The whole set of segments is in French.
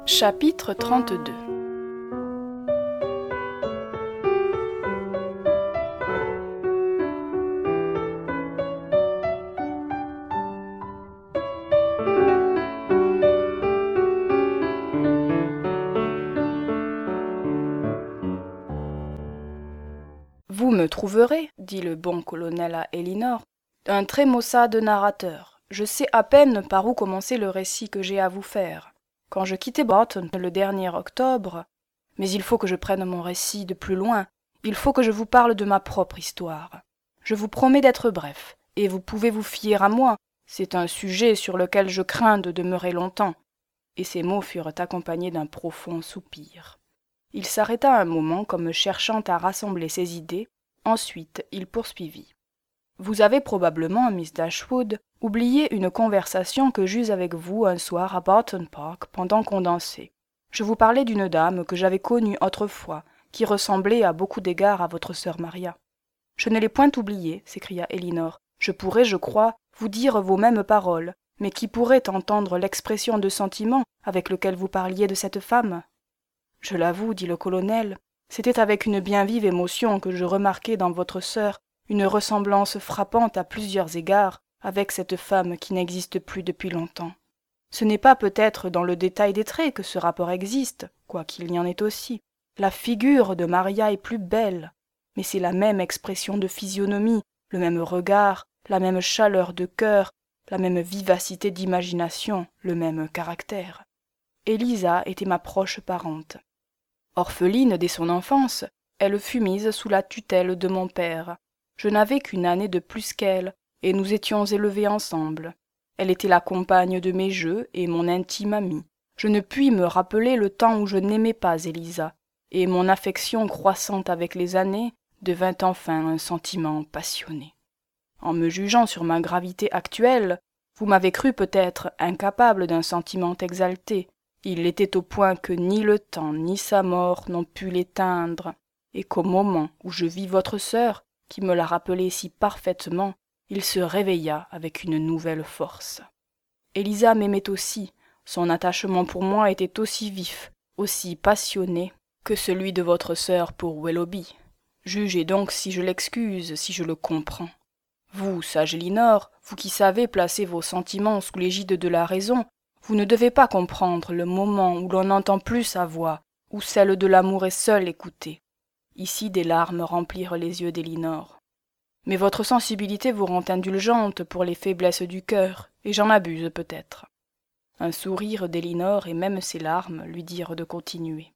Chapitre 32. Vous me trouverez, dit le bon colonel à Elinor, un très maussade narrateur. Je sais à peine par où commencer le récit que j'ai à vous faire. Quand je quittai Boston le dernier octobre, mais il faut que je prenne mon récit de plus loin, il faut que je vous parle de ma propre histoire. Je vous promets d'être bref, et vous pouvez vous fier à moi, c'est un sujet sur lequel je crains de demeurer longtemps. Et ces mots furent accompagnés d'un profond soupir. Il s'arrêta un moment comme cherchant à rassembler ses idées, ensuite il poursuivit. Vous avez probablement, Miss Dashwood, oublié une conversation que j'eus avec vous un soir à Barton Park pendant qu'on dansait. Je vous parlais d'une dame que j'avais connue autrefois, qui ressemblait à beaucoup d'égards à votre sœur Maria. Je ne l'ai point oubliée, s'écria Elinor. Je pourrais, je crois, vous dire vos mêmes paroles, mais qui pourrait entendre l'expression de sentiment avec lequel vous parliez de cette femme? Je l'avoue, dit le colonel, c'était avec une bien vive émotion que je remarquai dans votre sœur une ressemblance frappante à plusieurs égards avec cette femme qui n'existe plus depuis longtemps. Ce n'est pas peut-être dans le détail des traits que ce rapport existe, quoiqu'il y en ait aussi. La figure de Maria est plus belle, mais c'est la même expression de physionomie, le même regard, la même chaleur de cœur, la même vivacité d'imagination, le même caractère. Élisa était ma proche parente. Orpheline dès son enfance, elle fut mise sous la tutelle de mon père. Je n'avais qu'une année de plus qu'elle, et nous étions élevés ensemble. Elle était la compagne de mes jeux et mon intime amie. Je ne puis me rappeler le temps où je n'aimais pas Élisa, et mon affection croissante avec les années devint enfin un sentiment passionné. En me jugeant sur ma gravité actuelle, vous m'avez cru peut-être incapable d'un sentiment exalté. Il l'était au point que ni le temps ni sa mort n'ont pu l'éteindre, et qu'au moment où je vis votre sœur, qui me l'a rappelé si parfaitement, il se réveilla avec une nouvelle force. Élisa m'aimait aussi, son attachement pour moi était aussi vif, aussi passionné que celui de votre sœur pour Willoughby. Jugez donc si je l'excuse, si je le comprends. Vous, sage Elinor, vous qui savez placer vos sentiments sous l'égide de la raison, vous ne devez pas comprendre le moment où l'on n'entend plus sa voix, où celle de l'amour est seule écoutée. Ici des larmes remplirent les yeux d'Elinor. Mais votre sensibilité vous rend indulgente pour les faiblesses du cœur, et j'en abuse peut-être. Un sourire d'Elinor et même ses larmes lui dirent de continuer.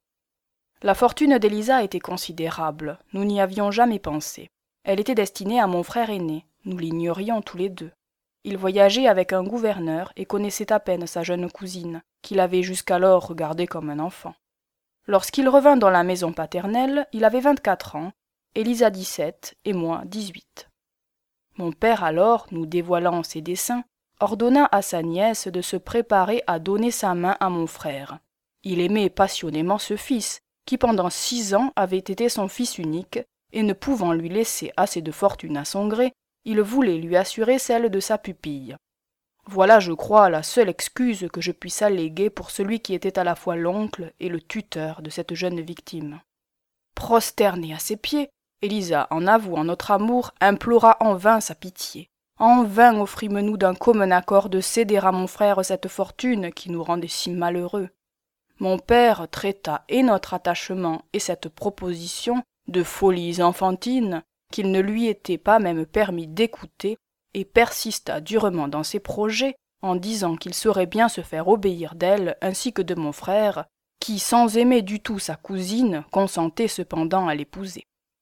La fortune d'Élisa était considérable, nous n'y avions jamais pensé. Elle était destinée à mon frère aîné, nous l'ignorions tous les deux. Il voyageait avec un gouverneur et connaissait à peine sa jeune cousine, qu'il avait jusqu'alors regardée comme un enfant. Lorsqu'il revint dans la maison paternelle, il avait 24 ans, Élisa 17 et moi 18. Mon père alors, nous dévoilant ses desseins, ordonna à sa nièce de se préparer à donner sa main à mon frère. Il aimait passionnément ce fils, qui pendant 6 ans avait été son fils unique, et ne pouvant lui laisser assez de fortune à son gré, il voulait lui assurer celle de sa pupille. Voilà, je crois, la seule excuse que je puisse alléguer pour celui qui était à la fois l'oncle et le tuteur de cette jeune victime. Prosternée à ses pieds, Élisa, en avouant notre amour, implora en vain sa pitié. En vain offrîmes-nous d'un commun accord de céder à mon frère cette fortune qui nous rendait si malheureux. Mon père traita et notre attachement et cette proposition de folies enfantines qu'il ne lui était pas même permis d'écouter, et persista durement dans ses projets en disant qu'il saurait bien se faire obéir d'elle ainsi que de mon frère, qui, sans aimer du tout sa cousine, consentait cependant à l'épouser.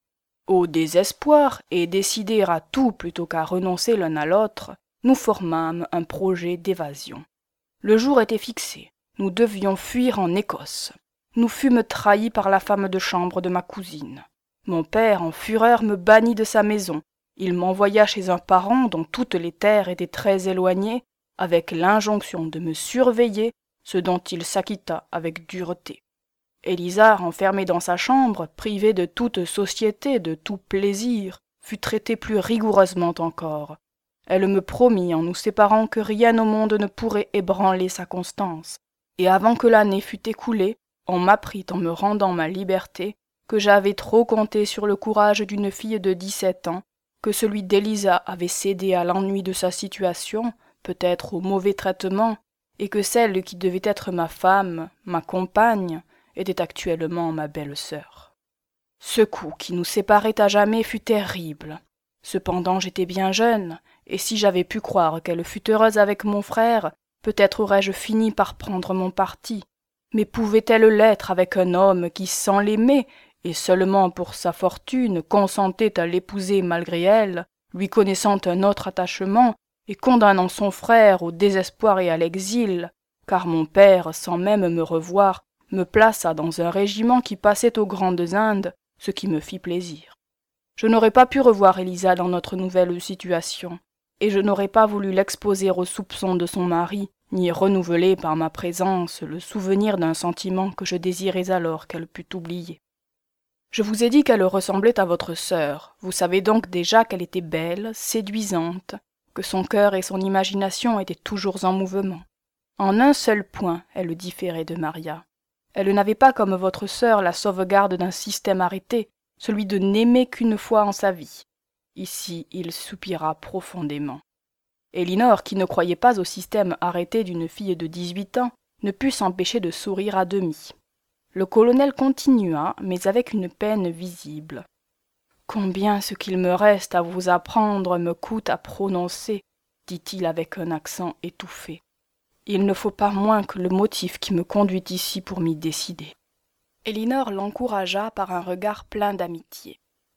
Au désespoir, et décidés à tout plutôt qu'à renoncer l'un à l'autre, nous formâmes un projet d'évasion. Le jour était fixé, nous devions fuir en Écosse. Nous fûmes trahis par la femme de chambre de ma cousine. Mon père, en fureur, me bannit de sa maison. Il m'envoya chez un parent dont toutes les terres étaient très éloignées, avec l'injonction de me surveiller, ce dont il s'acquitta avec dureté. Élisa, enfermée dans sa chambre, privée de toute société, de tout plaisir, fut traitée plus rigoureusement encore. Elle me promit, en nous séparant, que rien au monde ne pourrait ébranler sa constance, et avant que l'année fût écoulée, on m'apprit en me rendant ma liberté que j'avais trop compté sur le courage d'une fille de 17 ans, que celui d'Élisa avait cédé à l'ennui de sa situation, peut-être au mauvais traitement, et que celle qui devait être ma femme, ma compagne, était actuellement ma belle-sœur. Ce coup qui nous séparait à jamais fut terrible. Cependant j'étais bien jeune, et si j'avais pu croire qu'elle fût heureuse avec mon frère, peut-être aurais-je fini par prendre mon parti. Mais pouvait-elle l'être avec un homme qui, sans l'aimer, et seulement pour sa fortune, consentait à l'épouser malgré elle, lui connaissant un autre attachement, et condamnant son frère au désespoir et à l'exil, car mon père, sans même me revoir, me plaça dans un régiment qui passait aux Grandes Indes, ce qui me fit plaisir. Je n'aurais pas pu revoir Élisa dans notre nouvelle situation, et je n'aurais pas voulu l'exposer aux soupçons de son mari, ni renouveler par ma présence le souvenir d'un sentiment que je désirais alors qu'elle pût oublier. Je vous ai dit qu'elle ressemblait à votre sœur, vous savez donc déjà qu'elle était belle, séduisante, que son cœur et son imagination étaient toujours en mouvement. En un seul point, elle différait de Maria. Elle n'avait pas comme votre sœur la sauvegarde d'un système arrêté, celui de n'aimer qu'une fois en sa vie. Ici, il soupira profondément. Elinor, qui ne croyait pas au système arrêté d'une fille de 18 ans, ne put s'empêcher de sourire à demi. Le colonel continua, mais avec une peine visible. « Combien ce qu'il me reste à vous apprendre me coûte à prononcer, dit-il avec un accent étouffé. Il ne faut pas moins que le motif qui me conduit ici pour m'y décider. » Elinor l'encouragea par un regard plein d'amitié.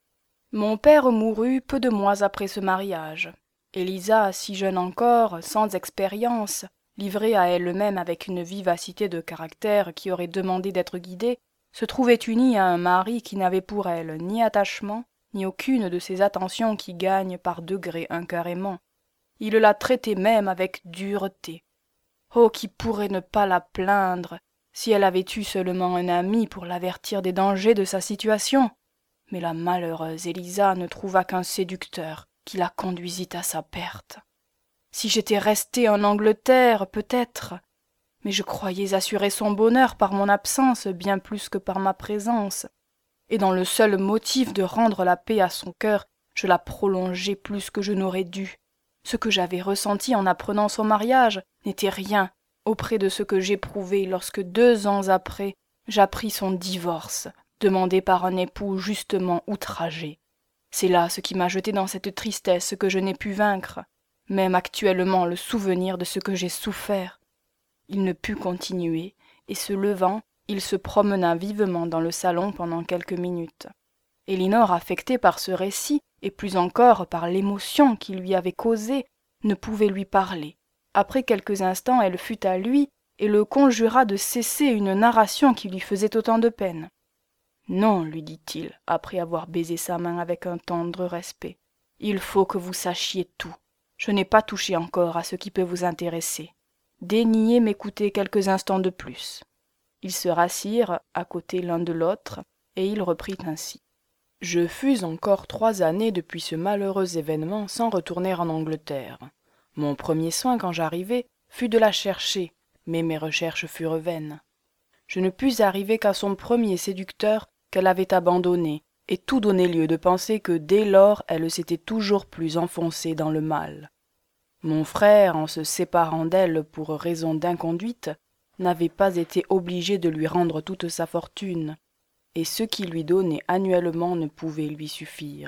« Mon père mourut peu de mois après ce mariage. Élisa, si jeune encore, sans expérience, livrée à elle-même avec une vivacité de caractère qui aurait demandé d'être guidée, se trouvait unie à un mari qui n'avait pour elle ni attachement, ni aucune de ces attentions qui gagnent par degrés un cœur aimant. Il la traitait même avec dureté. Oh, qui pourrait ne pas la plaindre si elle avait eu seulement un ami pour l'avertir des dangers de sa situation. Mais la malheureuse Élisa ne trouva qu'un séducteur qui la conduisit à sa perte. Si j'étais restée en Angleterre, peut-être, mais je croyais assurer son bonheur par mon absence bien plus que par ma présence, et dans le seul motif de rendre la paix à son cœur, je la prolongeai plus que je n'aurais dû. Ce que j'avais ressenti en apprenant son mariage n'était rien auprès de ce que j'éprouvai lorsque 2 ans après, j'appris son divorce, demandé par un époux justement outragé. C'est là ce qui m'a jeté dans cette tristesse que je n'ai pu vaincre, même actuellement le souvenir de ce que j'ai souffert. Il ne put continuer, et se levant, il se promena vivement dans le salon pendant quelques minutes. Elinor, affectée par ce récit, et plus encore par l'émotion qu'il lui avait causée, ne pouvait lui parler. Après quelques instants, elle fut à lui, et le conjura de cesser une narration qui lui faisait autant de peine. « Non, lui dit-il, après avoir baisé sa main avec un tendre respect, il faut que vous sachiez tout. Je n'ai pas touché encore à ce qui peut vous intéresser. Daignez m'écouter quelques instants de plus. » Ils se rassirent à côté l'un de l'autre, et il reprit ainsi. « Je fus encore 3 années depuis ce malheureux événement sans retourner en Angleterre. Mon premier soin quand j'arrivai fut de la chercher, mais mes recherches furent vaines. Je ne pus arriver qu'à son premier séducteur qu'elle avait abandonné, et tout donnait lieu de penser que dès lors elle s'était toujours plus enfoncée dans le mal. Mon frère, en se séparant d'elle pour raison d'inconduite, n'avait pas été obligé de lui rendre toute sa fortune, et ce qu'il lui donnait annuellement ne pouvait lui suffire.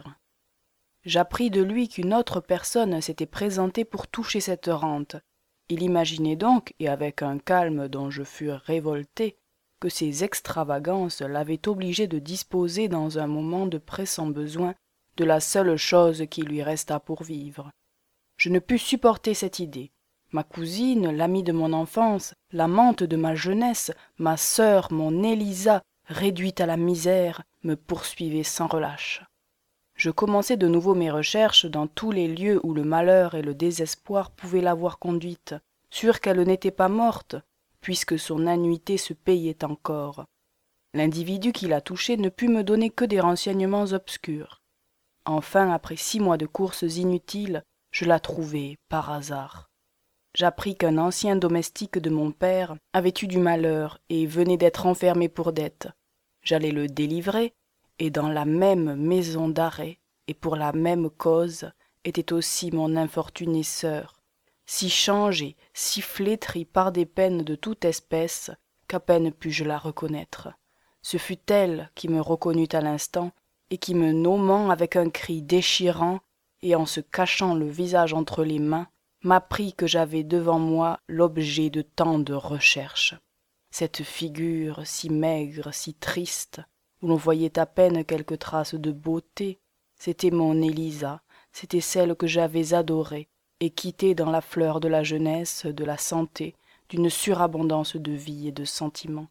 J'appris de lui qu'une autre personne s'était présentée pour toucher cette rente. Il imaginait donc, et avec un calme dont je fus révolté, que ces extravagances l'avaient obligé de disposer dans un moment de pressant besoin de la seule chose qui lui restât pour vivre. Je ne pus supporter cette idée. Ma cousine, l'amie de mon enfance, l'amante de ma jeunesse, ma sœur, mon Élisa, réduite à la misère, me poursuivait sans relâche. Je commençai de nouveau mes recherches dans tous les lieux où le malheur et le désespoir pouvaient l'avoir conduite, sûr qu'elle n'était pas morte, puisque son annuité se payait encore. L'individu qui la touchait ne put me donner que des renseignements obscurs. Enfin, après 6 mois de courses inutiles, je la trouvai par hasard. j'appris qu'un ancien domestique de mon père avait eu du malheur et venait d'être enfermé pour dette. J'allais le délivrer, et dans la même maison d'arrêt, et pour la même cause, était aussi mon infortunée sœur, si changée, si flétrie par des peines de toute espèce, qu'à peine pus-je la reconnaître. Ce fut elle qui me reconnut à l'instant, et qui me nommant avec un cri déchirant, et en se cachant le visage entre les mains, m'apprit que j'avais devant moi l'objet de tant de recherches. Cette figure si maigre, si triste, où l'on voyait à peine quelques traces de beauté, c'était mon Élisa, c'était celle que j'avais adorée et quittée dans la fleur de la jeunesse, de la santé, d'une surabondance de vie et de sentiments.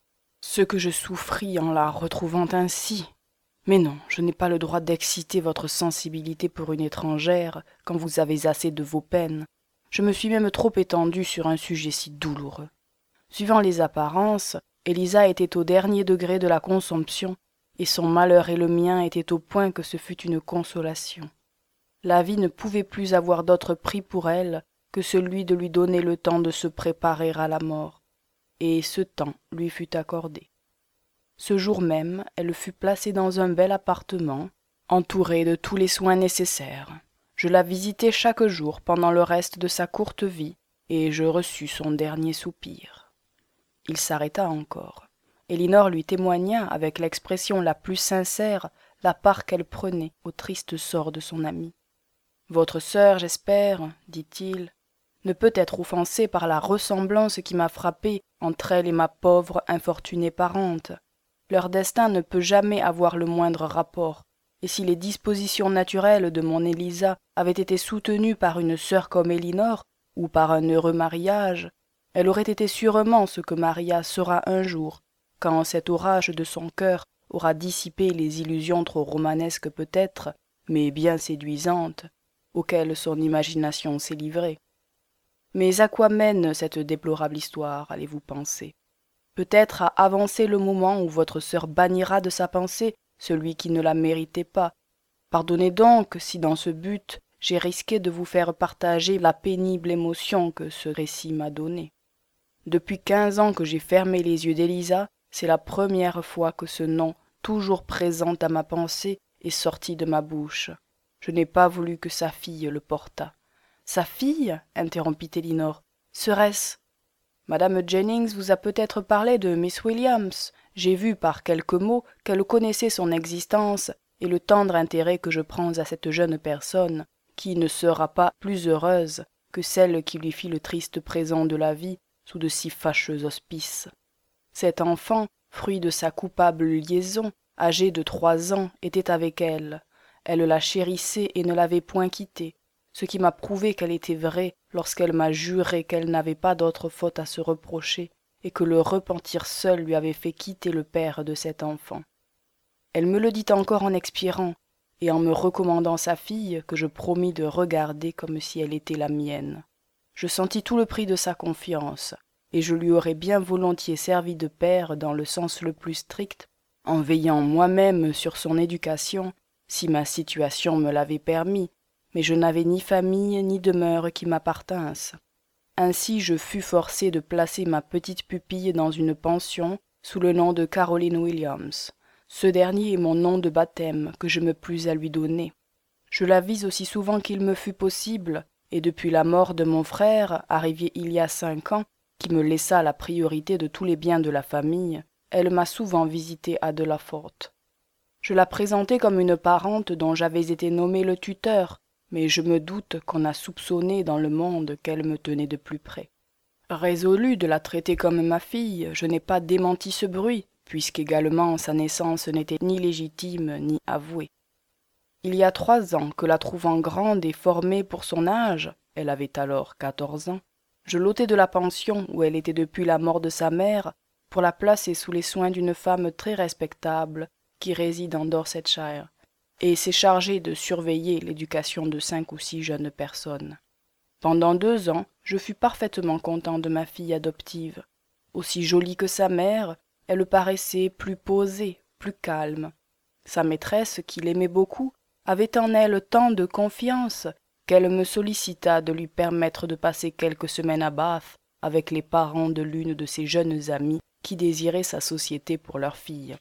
Ce que je souffris en la retrouvant ainsi. Mais non, je n'ai pas le droit d'exciter votre sensibilité pour une étrangère quand vous avez assez de vos peines. Je me suis même trop étendu sur un sujet si douloureux. Suivant les apparences, Élisa était au dernier degré de la consomption, et son malheur et le mien étaient au point que ce fut une consolation. La vie ne pouvait plus avoir d'autre prix pour elle que celui de lui donner le temps de se préparer à la mort, et ce temps lui fut accordé. Ce jour même, elle fut placée dans un bel appartement, entourée de tous les soins nécessaires. Je la visitai chaque jour pendant le reste de sa courte vie, et je reçus son dernier soupir. Il s'arrêta encore. Elinor lui témoigna, avec l'expression la plus sincère, la part qu'elle prenait au triste sort de son amie. « Votre sœur, j'espère, dit-il, ne peut être offensée par la ressemblance qui m'a frappé entre elle et ma pauvre, infortunée parente. Leur destin ne peut jamais avoir le moindre rapport, et si les dispositions naturelles de mon Élisa avaient été soutenues par une sœur comme Elinor, ou par un heureux mariage, elle aurait été sûrement ce que Maria sera un jour, quand cet orage de son cœur aura dissipé les illusions trop romanesques peut-être, mais bien séduisantes, auxquelles son imagination s'est livrée. Mais à quoi mène cette déplorable histoire, allez-vous penser? Peut-être à avancer le moment où votre sœur bannira de sa pensée celui qui ne la méritait pas. Pardonnez donc si dans ce but j'ai risqué de vous faire partager la pénible émotion que ce récit m'a donnée. Depuis 15 ans que j'ai fermé les yeux d'Élisa, c'est la première fois que ce nom, toujours présent à ma pensée, est sorti de ma bouche. Je n'ai pas voulu que sa fille le portât. Sa fille, interrompit Elinor, serait-ce... Madame Jennings vous a peut-être parlé de Miss Williams. J'ai vu par quelques mots qu'elle connaissait son existence et le tendre intérêt que je prends à cette jeune personne, qui ne sera pas plus heureuse que celle qui lui fit le triste présent de la vie sous de si fâcheux auspices. Cet enfant, fruit de sa coupable liaison, âgé de 3 ans, était avec elle. Elle la chérissait et ne l'avait point quittée, ce qui m'a prouvé qu'elle était vraie lorsqu'elle m'a juré qu'elle n'avait pas d'autre faute à se reprocher et que le repentir seul lui avait fait quitter le père de cet enfant. Elle me le dit encore en expirant et en me recommandant sa fille que je promis de regarder comme si elle était la mienne. Je sentis tout le prix de sa confiance, et je lui aurais bien volontiers servi de père dans le sens le plus strict, en veillant moi-même sur son éducation, si ma situation me l'avait permis, mais je n'avais ni famille ni demeure qui m'appartinssent. Ainsi je fus forcé de placer ma petite pupille dans une pension sous le nom de Caroline Williams. Ce dernier est mon nom de baptême que je me plus à lui donner. Je la vis aussi souvent qu'il me fut possible, et depuis la mort de mon frère, arrivé il y a 5 ans, qui me laissa la priorité de tous les biens de la famille, elle m'a souvent visité à Delafort. Je la présentai comme une parente dont j'avais été nommé le tuteur, mais je me doute qu'on a soupçonné dans le monde qu'elle me tenait de plus près. Résolu de la traiter comme ma fille, je n'ai pas démenti ce bruit, puisqu'également sa naissance n'était ni légitime ni avouée. Il y a 3 ans que la trouvant grande et formée pour son âge, elle avait alors 14 ans, je l'ôtai de la pension où elle était depuis la mort de sa mère pour la placer sous les soins d'une femme très respectable qui réside en Dorsetshire, et s'est chargée de surveiller l'éducation de 5 ou 6 jeunes personnes. Pendant 2 ans, je fus parfaitement content de ma fille adoptive. Aussi jolie que sa mère, elle paraissait plus posée, plus calme. Sa maîtresse, qui l'aimait beaucoup, avait en elle tant de confiance qu'elle me sollicita de lui permettre de passer quelques semaines à Bath avec les parents de l'une de ses jeunes amies qui désiraient sa société pour leur fille.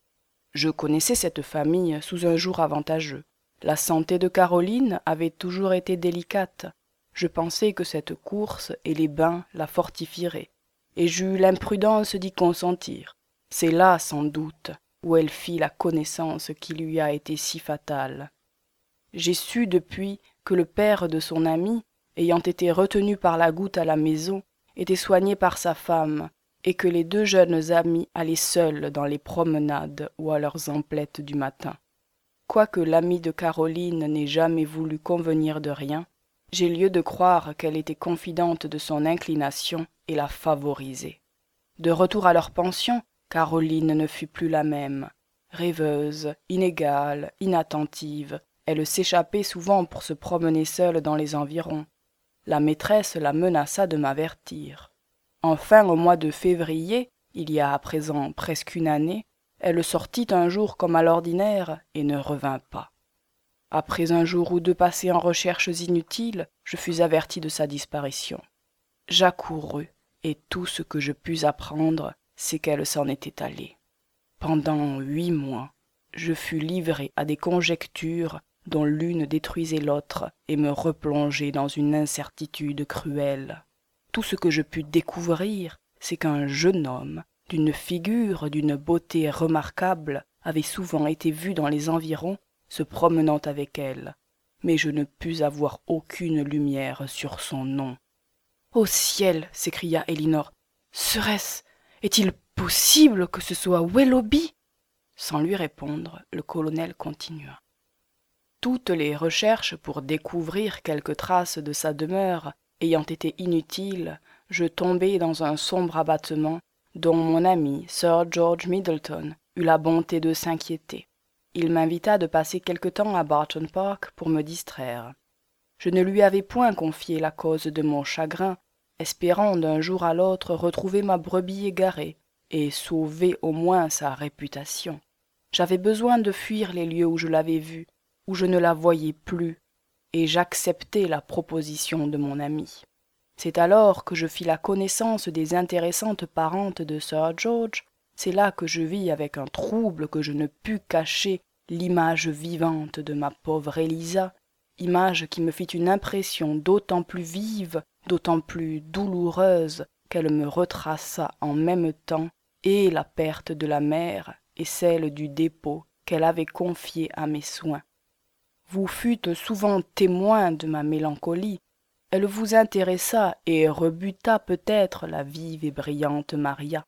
Je connaissais cette famille sous un jour avantageux. La santé de Caroline avait toujours été délicate. Je pensais que cette course et les bains la fortifieraient, et j'eus l'imprudence d'y consentir. C'est là, sans doute, où elle fit la connaissance qui lui a été si fatale. J'ai su depuis que le père de son ami, ayant été retenu par la goutte à la maison, était soigné par sa femme, et que les deux jeunes amies allaient seules dans les promenades ou à leurs emplettes du matin. Quoique l'amie de Caroline n'ait jamais voulu convenir de rien, j'ai lieu de croire qu'elle était confidente de son inclination et la favorisait. De retour à leur pension, Caroline ne fut plus la même. Rêveuse, inégale, inattentive, elle s'échappait souvent pour se promener seule dans les environs. La maîtresse la menaça de m'avertir. Enfin, au mois de février, il y a à présent presque une année, elle sortit un jour comme à l'ordinaire et ne revint pas. Après un jour ou deux passés en recherches inutiles, je fus averti de sa disparition. J'accourus, et tout ce que je pus apprendre, c'est qu'elle s'en était allée. Pendant 8 mois, je fus livré à des conjectures dont l'une détruisait l'autre et me replongeait dans une incertitude cruelle. Tout ce que je pus découvrir, c'est qu'un jeune homme, d'une figure, d'une beauté remarquable, avait souvent été vu dans les environs, se promenant avec elle, mais je ne pus avoir aucune lumière sur son nom. « Ô ciel !» s'écria Elinor. « Serait-ce, est-il possible que ce soit Willoughby ?» Sans lui répondre, le colonel continua. Toutes les recherches pour découvrir quelques traces de sa demeure ayant été inutiles, je tombai dans un sombre abattement dont mon ami Sir George Middleton eut la bonté de s'inquiéter. Il m'invita de passer quelque temps à Barton Park pour me distraire. Je ne lui avais point confié la cause de mon chagrin, espérant d'un jour à l'autre retrouver ma brebis égarée et sauver au moins sa réputation. J'avais besoin de fuir les lieux où je l'avais vue, où je ne la voyais plus, et j'acceptai la proposition de mon ami. C'est alors que je fis la connaissance des intéressantes parentes de Sir George. C'est là que je vis avec un trouble que je ne pus cacher l'image vivante de ma pauvre Élisa, image qui me fit une impression d'autant plus vive, d'autant plus douloureuse qu'elle me retraça en même temps et la perte de la mère et celle du dépôt qu'elle avait confié à mes soins. Vous fûtes souvent témoin de ma mélancolie. Elle vous intéressa et rebuta peut-être la vive et brillante Maria.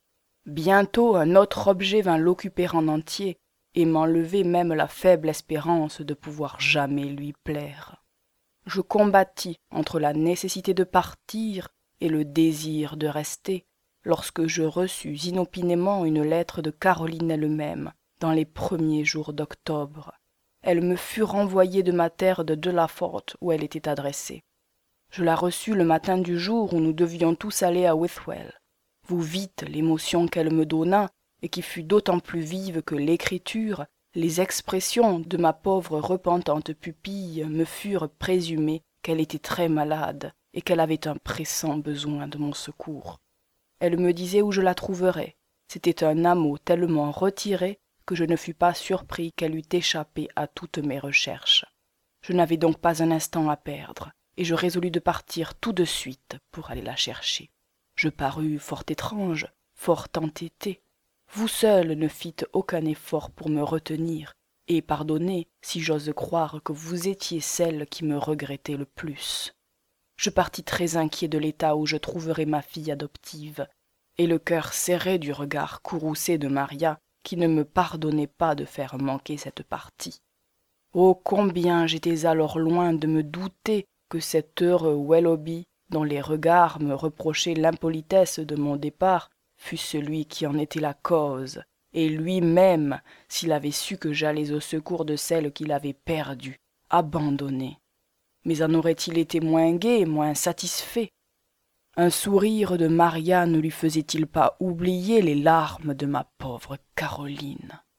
Bientôt un autre objet vint l'occuper en entier et m'enlever même la faible espérance de pouvoir jamais lui plaire. Je combattis entre la nécessité de partir et le désir de rester, lorsque je reçus inopinément une lettre de Caroline elle-même, dans les premiers jours d'octobre. Elle me fut renvoyée de ma terre de Delafort, où elle était adressée. Je la reçus le matin du jour où nous devions tous aller à Withwell. Vous vîtes l'émotion qu'elle me donna, et qui fut d'autant plus vive que l'écriture, les expressions de ma pauvre repentante pupille me furent présumées qu'elle était très malade et qu'elle avait un pressant besoin de mon secours. Elle me disait où je la trouverais. C'était un amour tellement retiré que je ne fus pas surpris qu'elle eût échappé à toutes mes recherches. Je n'avais donc pas un instant à perdre, et je résolus de partir tout de suite pour aller la chercher. Je parus fort étrange, fort entêté. Vous seul ne fîtes aucun effort pour me retenir, et pardonnez si j'ose croire que vous étiez celle qui me regrettait le plus. Je partis très inquiet de l'état où je trouverais ma fille adoptive, et le cœur serré du regard courroucé de Maria, qui ne me pardonnait pas de faire manquer cette partie. Oh, combien j'étais alors loin de me douter que cet heureux Willoughby, dont les regards me reprochaient l'impolitesse de mon départ, fût celui qui en était la cause, et lui-même, s'il avait su que j'allais au secours de celle qu'il avait perdue, abandonnée. Mais en aurait-il été moins gai, moins satisfait? Un sourire de Maria ne lui faisait-il pas oublier les larmes de ma pauvre Caroline?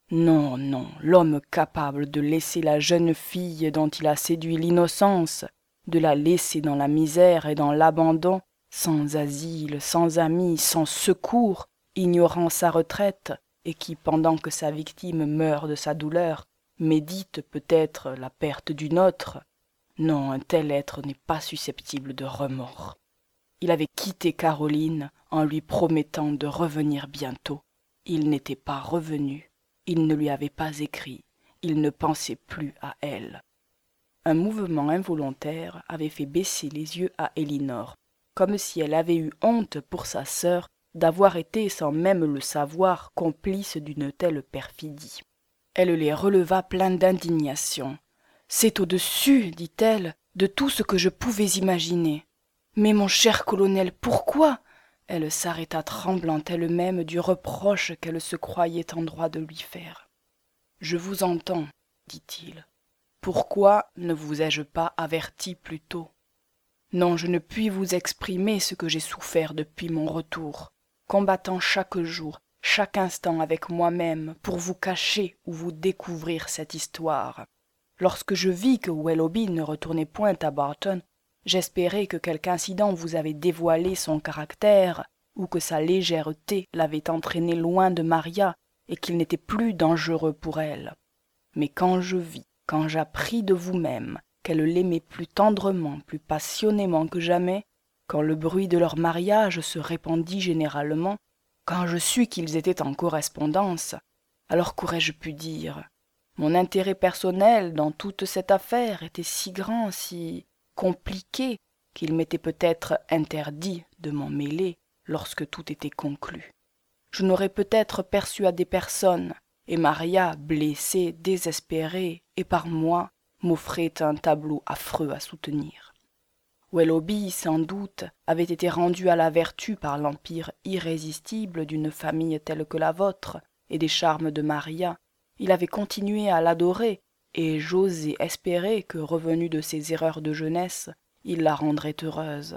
Non, non, l'homme capable de laisser la jeune fille dont il a séduit l'innocence, de la laisser dans la misère et dans l'abandon, sans asile, sans amis, sans secours, ignorant sa retraite, et qui, pendant que sa victime meurt de sa douleur, médite peut-être la perte d'une autre. Non, un tel être n'est pas susceptible de remords. Il avait quitté Caroline en lui promettant de revenir bientôt. Il n'était pas revenu, il ne lui avait pas écrit, il ne pensait plus à elle. Un mouvement involontaire avait fait baisser les yeux à Elinor, comme si elle avait eu honte pour sa sœur d'avoir été, sans même le savoir, complice d'une telle perfidie. Elle les releva pleine d'indignation. « C'est au-dessus, dit-elle, de tout ce que je pouvais imaginer. Mais mon cher colonel, pourquoi ?» Elle s'arrêta tremblante elle-même du reproche qu'elle se croyait en droit de lui faire. « Je vous entends, dit-il. Pourquoi ne vous ai-je pas averti plus tôt? Non, je ne puis vous exprimer ce que j'ai souffert depuis mon retour, combattant chaque jour, chaque instant avec moi-même pour vous cacher ou vous découvrir cette histoire. Lorsque je vis que Willoughby ne retournait point à Barton, j'espérai que quelque incident vous avait dévoilé son caractère, ou que sa légèreté l'avait entraîné loin de Maria, et qu'il n'était plus dangereux pour elle. Mais quand je vis, quand j'appris de vous-même qu'elle l'aimait plus tendrement, plus passionnément que jamais, quand le bruit de leur mariage se répandit généralement, quand je sus qu'ils étaient en correspondance, alors qu'aurais-je pu dire? Mon intérêt personnel dans toute cette affaire était si grand, si compliqué, qu'il m'était peut-être interdit de m'en mêler lorsque tout était conclu. Je n'aurais peut-être persuadé personne, et Maria, blessée, désespérée, et par moi, m'offrait un tableau affreux à soutenir. Willoughby, sans doute, avait été rendu à la vertu par l'empire irrésistible d'une famille telle que la vôtre, et des charmes de Maria. Il avait continué à l'adorer, et j'osais espérer que, revenu de ses erreurs de jeunesse, il la rendrait heureuse.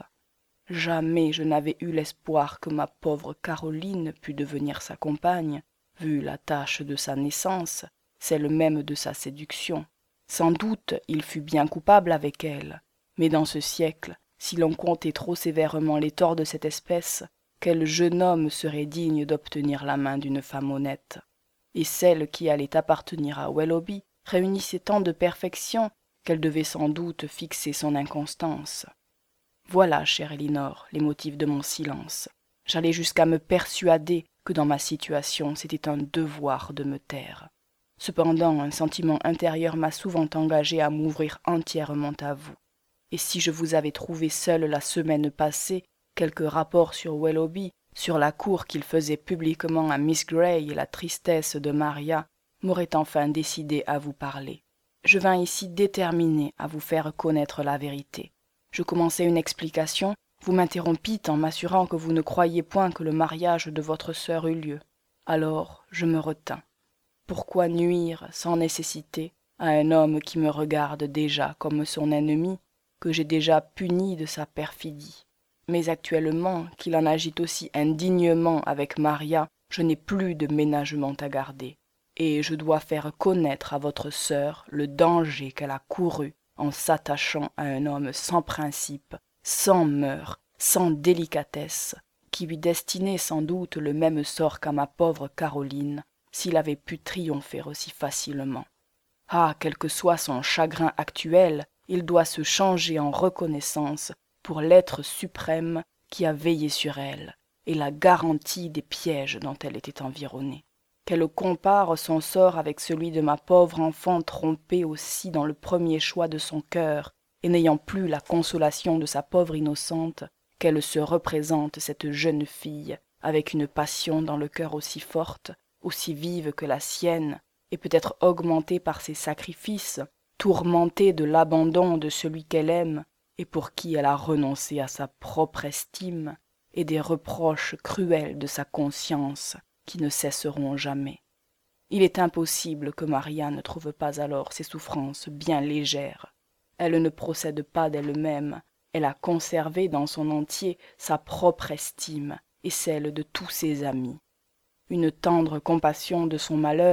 Jamais je n'avais eu l'espoir que ma pauvre Caroline pût devenir sa compagne, vu la tâche de sa naissance, celle même de sa séduction. Sans doute il fut bien coupable avec elle, mais dans ce siècle, si l'on comptait trop sévèrement les torts de cette espèce, quel jeune homme serait digne d'obtenir la main d'une femme honnête? Et celle qui allait appartenir à Willoughby réunissait tant de perfection qu'elle devait sans doute fixer son inconstance. Voilà, chère Elinor, les motifs de mon silence. J'allais jusqu'à me persuader que dans ma situation c'était un devoir de me taire. Cependant, un sentiment intérieur m'a souvent engagé à m'ouvrir entièrement à vous. Et si je vous avais trouvé seule la semaine passée, quelques rapports sur Willoughby, sur la cour qu'il faisait publiquement à Miss Grey et la tristesse de Maria, m'auraient enfin décidé à vous parler. Je vins ici déterminée à vous faire connaître la vérité. Je commençai une explication, vous m'interrompîtes en m'assurant que vous ne croyiez point que le mariage de votre sœur eût lieu. Alors je me retins. Pourquoi nuire, sans nécessité, à un homme qui me regarde déjà comme son ennemi, que j'ai déjà puni de sa perfidie? Mais actuellement, qu'il en agit aussi indignement avec Maria, je n'ai plus de ménagement à garder, et je dois faire connaître à votre sœur le danger qu'elle a couru en s'attachant à un homme sans principe, sans mœurs, sans délicatesse, qui lui destinait sans doute le même sort qu'à ma pauvre Caroline, s'il avait pu triompher aussi facilement. Ah, quel que soit son chagrin actuel, il doit se changer en reconnaissance pour l'être suprême qui a veillé sur elle et la garantie des pièges dont elle était environnée. Qu'elle compare son sort avec celui de ma pauvre enfant trompée aussi dans le premier choix de son cœur, et n'ayant plus la consolation de sa pauvre innocente, qu'elle se représente cette jeune fille avec une passion dans le cœur aussi forte, aussi vive que la sienne, et peut-être augmentée par ses sacrifices, tourmentée de l'abandon de celui qu'elle aime, et pour qui elle a renoncé à sa propre estime, et des reproches cruels de sa conscience qui ne cesseront jamais. Il est impossible que Maria ne trouve pas alors ses souffrances bien légères. Elle ne procède pas d'elle-même, elle a conservé dans son entier sa propre estime et celle de tous ses amis. Une tendre compassion de son malheur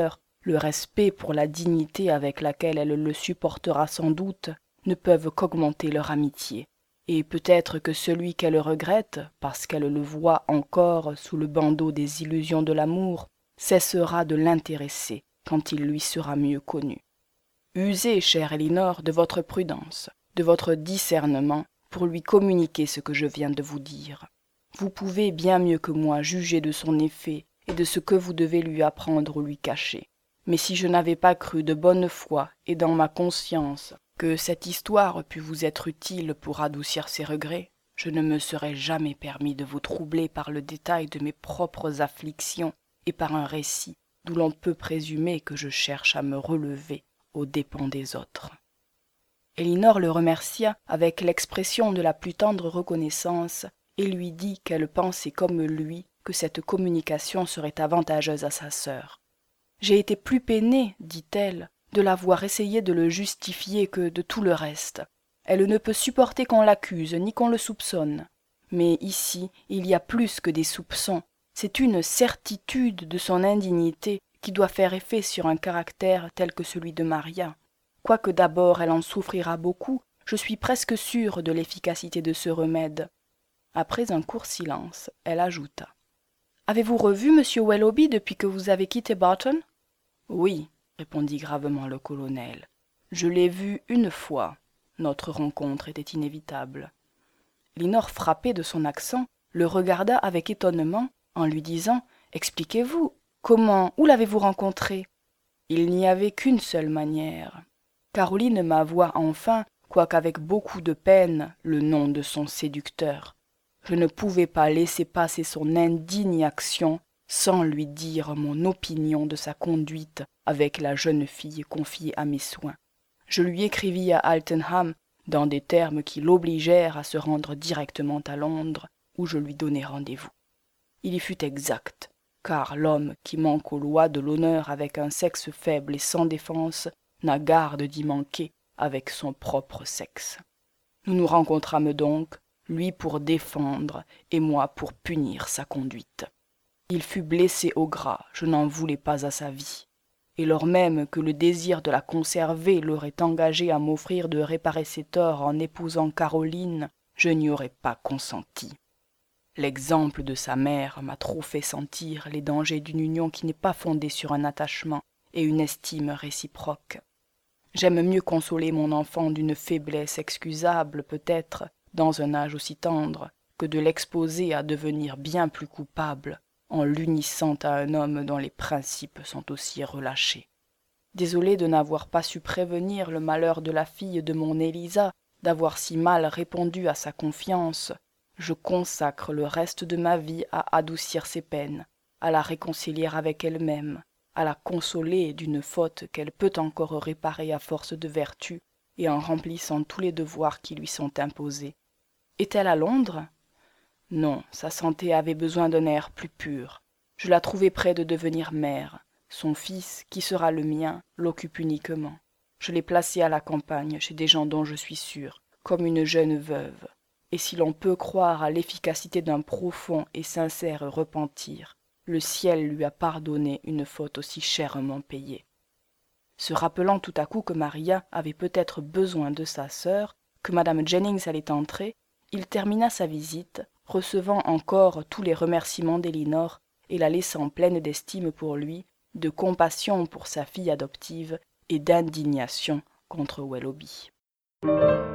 le respect pour la dignité avec laquelle elle le supportera sans doute, ne peuvent qu'augmenter leur amitié, et peut-être que celui qu'elle regrette, parce qu'elle le voit encore sous le bandeau des illusions de l'amour, cessera de l'intéresser quand il lui sera mieux connu. Usez, chère Elinor, de votre prudence, de votre discernement, pour lui communiquer ce que je viens de vous dire. Vous pouvez bien mieux que moi juger de son effet et de ce que vous devez lui apprendre ou lui cacher. Mais si je n'avais pas cru de bonne foi et dans ma conscience que cette histoire pût vous être utile pour adoucir ses regrets, je ne me serais jamais permis de vous troubler par le détail de mes propres afflictions et par un récit d'où l'on peut présumer que je cherche à me relever aux dépens des autres. Elinor le remercia avec l'expression de la plus tendre reconnaissance et lui dit qu'elle pensait comme lui que cette communication serait avantageuse à sa sœur. « J'ai été plus peinée, dit-elle, de la voir essayer de le justifier que de tout le reste. Elle ne peut supporter qu'on l'accuse ni qu'on le soupçonne. Mais ici, il y a plus que des soupçons. C'est une certitude de son indignité qui doit faire effet sur un caractère tel que celui de Maria. Quoique d'abord elle en souffrira beaucoup, je suis presque sûre de l'efficacité de ce remède. » Après un court silence, elle ajouta. « Avez-vous revu M. Welloby depuis que vous avez quitté Barton ?»« Oui, » répondit gravement le colonel. « Je l'ai vu une fois. Notre rencontre était inévitable. » Elinor, frappée de son accent, le regarda avec étonnement en lui disant « Expliquez-vous, comment, où l'avez-vous rencontré ?» Il n'y avait qu'une seule manière. Caroline m'avoua enfin, quoiqu'avec beaucoup de peine, le nom de son séducteur. Je ne pouvais pas laisser passer son indigne action sans lui dire mon opinion de sa conduite avec la jeune fille confiée à mes soins. Je lui écrivis à Altenham dans des termes qui l'obligèrent à se rendre directement à Londres, où je lui donnai rendez-vous. Il y fut exact, car l'homme qui manque aux lois de l'honneur avec un sexe faible et sans défense n'a garde d'y manquer avec son propre sexe. Nous nous rencontrâmes donc, lui pour défendre et moi pour punir sa conduite. Il fut blessé au gras, je n'en voulais pas à sa vie, et lors même que le désir de la conserver l'aurait engagé à m'offrir de réparer ses torts en épousant Caroline, je n'y aurais pas consenti. L'exemple de sa mère m'a trop fait sentir les dangers d'une union qui n'est pas fondée sur un attachement et une estime réciproque. J'aime mieux consoler mon enfant d'une faiblesse excusable peut-être dans un âge aussi tendre que de l'exposer à devenir bien plus coupable en l'unissant à un homme dont les principes sont aussi relâchés. Désolé de n'avoir pas su prévenir le malheur de la fille de mon Élisa, d'avoir si mal répondu à sa confiance, je consacre le reste de ma vie à adoucir ses peines, à la réconcilier avec elle-même, à la consoler d'une faute qu'elle peut encore réparer à force de vertu et en remplissant tous les devoirs qui lui sont imposés. Est-elle à Londres ? Non, sa santé avait besoin d'un air plus pur. Je la trouvai près de devenir mère. Son fils, qui sera le mien, l'occupe uniquement. Je l'ai placée à la campagne, chez des gens dont je suis sûre, comme une jeune veuve. Et si l'on peut croire à l'efficacité d'un profond et sincère repentir, le ciel lui a pardonné une faute aussi chèrement payée. Se rappelant tout à coup que Maria avait peut-être besoin de sa sœur, que madame Jennings allait entrer, il termina sa visite, recevant encore tous les remerciements d'Elinor et la laissant pleine d'estime pour lui, de compassion pour sa fille adoptive et d'indignation contre Welloby.